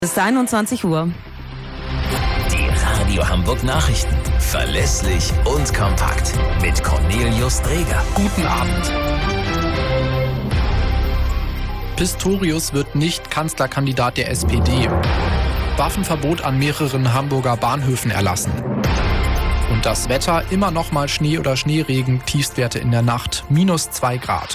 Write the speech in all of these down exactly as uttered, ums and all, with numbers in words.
Es ist einundzwanzig Uhr. Die Radio Hamburg Nachrichten. Verlässlich und kompakt. Mit Cornelius Dreger. Guten Abend. Pistorius wird nicht Kanzlerkandidat der S P D. Waffenverbot an mehreren Hamburger Bahnhöfen erlassen. Und das Wetter, immer noch mal Schnee oder Schneeregen, Tiefstwerte in der Nacht, minus zwei Grad.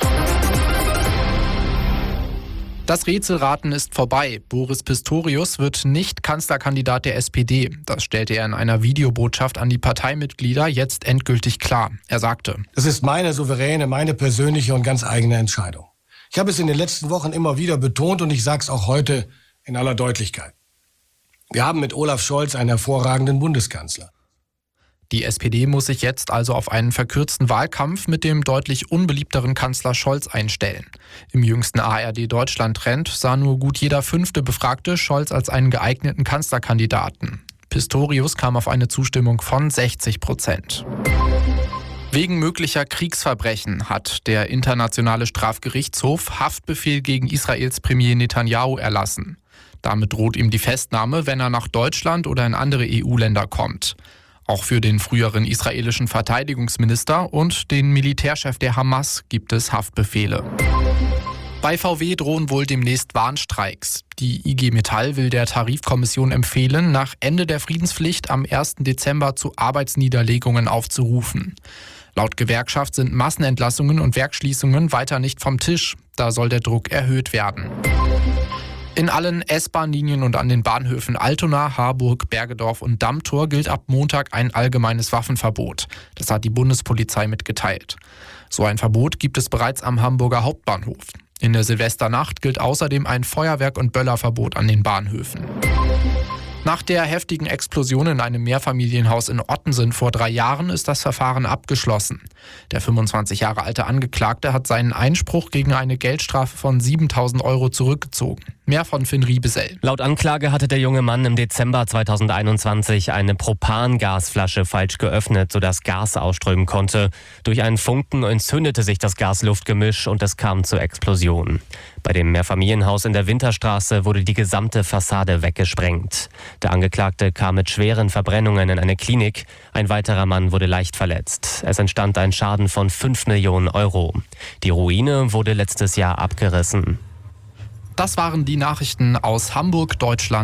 Das Rätselraten ist vorbei. Boris Pistorius wird nicht Kanzlerkandidat der S P D. Das stellte er in einer Videobotschaft an die Parteimitglieder jetzt endgültig klar. Er sagte: Das ist meine souveräne, meine persönliche und ganz eigene Entscheidung. Ich habe es in den letzten Wochen immer wieder betont und ich sage es auch heute in aller Deutlichkeit. Wir haben mit Olaf Scholz einen hervorragenden Bundeskanzler. Die S P D muss sich jetzt also auf einen verkürzten Wahlkampf mit dem deutlich unbeliebteren Kanzler Scholz einstellen. Im jüngsten A R D-Deutschland-Trend sah nur gut jeder fünfte Befragte Scholz als einen geeigneten Kanzlerkandidaten. Pistorius kam auf eine Zustimmung von sechzig Prozent. Wegen möglicher Kriegsverbrechen hat der Internationale Strafgerichtshof Haftbefehl gegen Israels Premier Netanyahu erlassen. Damit droht ihm die Festnahme, wenn er nach Deutschland oder in andere E U-Länder kommt. Auch für den früheren israelischen Verteidigungsminister und den Militärchef der Hamas gibt es Haftbefehle. Bei V W drohen wohl demnächst Warnstreiks. Die I G Metall will der Tarifkommission empfehlen, nach Ende der Friedenspflicht am ersten Dezember zu Arbeitsniederlegungen aufzurufen. Laut Gewerkschaft sind Massenentlassungen und Werksschließungen weiter nicht vom Tisch. Da soll der Druck erhöht werden. In allen S-Bahn-Linien und an den Bahnhöfen Altona, Harburg, Bergedorf und Dammtor gilt ab Montag ein allgemeines Waffenverbot. Das hat die Bundespolizei mitgeteilt. So ein Verbot gibt es bereits am Hamburger Hauptbahnhof. In der Silvesternacht gilt außerdem ein Feuerwerk- und Böllerverbot an den Bahnhöfen. Nach der heftigen Explosion in einem Mehrfamilienhaus in Ottensen vor drei Jahren ist das Verfahren abgeschlossen. Der fünfundzwanzig Jahre alte Angeklagte hat seinen Einspruch gegen eine Geldstrafe von siebentausend Euro zurückgezogen. Mehr von Finn Riebesell. Laut Anklage hatte der junge Mann im Dezember zweitausendeinundzwanzig eine Propangasflasche falsch geöffnet, sodass Gas ausströmen konnte. Durch einen Funken entzündete sich das Gasluftgemisch und es kam zur Explosion. Bei dem Mehrfamilienhaus in der Winterstraße wurde die gesamte Fassade weggesprengt. Der Angeklagte kam mit schweren Verbrennungen in eine Klinik. Ein weiterer Mann wurde leicht verletzt. Es entstand ein Schaden von fünf Millionen Euro. Die Ruine wurde letztes Jahr abgerissen. Das waren die Nachrichten aus Hamburg, Deutschland.